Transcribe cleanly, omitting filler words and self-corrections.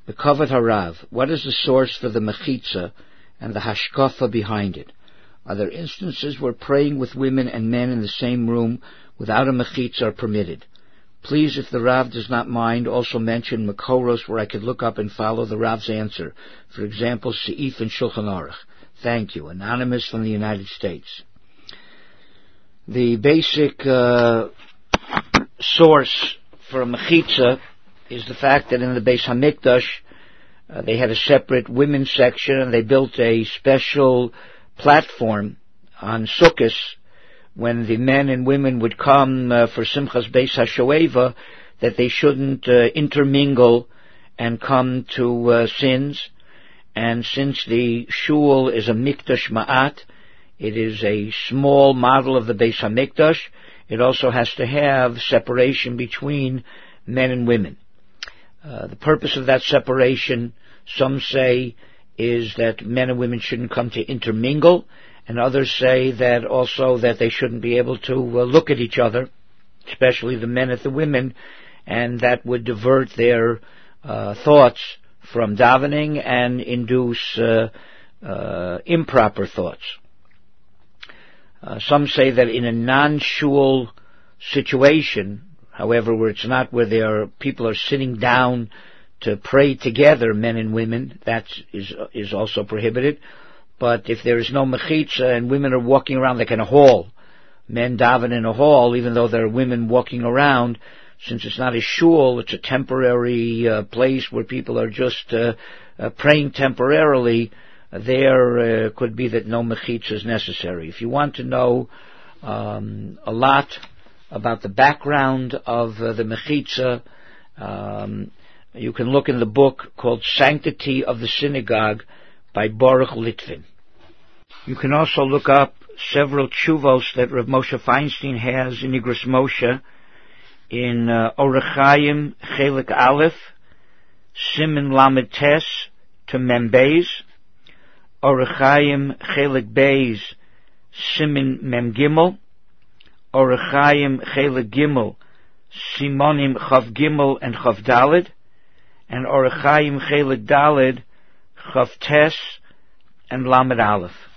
The Kavod Harav. What is the source for the Mechitza and the Hashkafa behind it? Are there instances where praying with women and men in the same room without a Mechitza are permitted? Please, if the Rav does not mind, also mention Makoros where I could look up and follow the Rav's answer. For example, Seif and Shulchan Aruch. Thank you. Anonymous from the United States. The basic source for a Mechitza is the fact that in the Beis Hamikdash they had a separate women's section, and they built a special platform on Sukkot when the men and women would come for Simchas Beis HaShoeva, that they shouldn't intermingle and come to sins. And since the shul is a Mikdash Ma'at, it is a small model of the Beis HaMikdash, it also has to have separation between men and women. The purpose of that separation, some say, is that men and women shouldn't come to intermingle, and others say that also that they shouldn't be able to look at each other, especially the men at the women, and that would divert their thoughts from davening and induce improper thoughts. Some say that in a non-shul situation, however, where it's not where people are sitting down to pray together, men and women, that is also prohibited. But if there is no mechitza and women are walking around like in a hall, men daven in a hall, even though there are women walking around, since it's not a shul, it's a temporary place where people are just praying temporarily, there could be that no mechitza is necessary. If you want to know a lot about the background of the mechitza, you can look in the book called Sanctity of the Synagogue by Baruch Litvin. You can also look up several tshuvos that Rav Moshe Feinstein has in Igros Moshe in Orach Chaim Chelik Aleph, Siman Lamed Tes to Mem Beis, Orach Chaim Chelik Beis, Siman Mem Gimel, Orach Chaim Chelik Gimel, Simonim Chav Gimel and Chav Daled, and Orach Chaim Chelik Daled, Chav Tes and Lamed Aleph.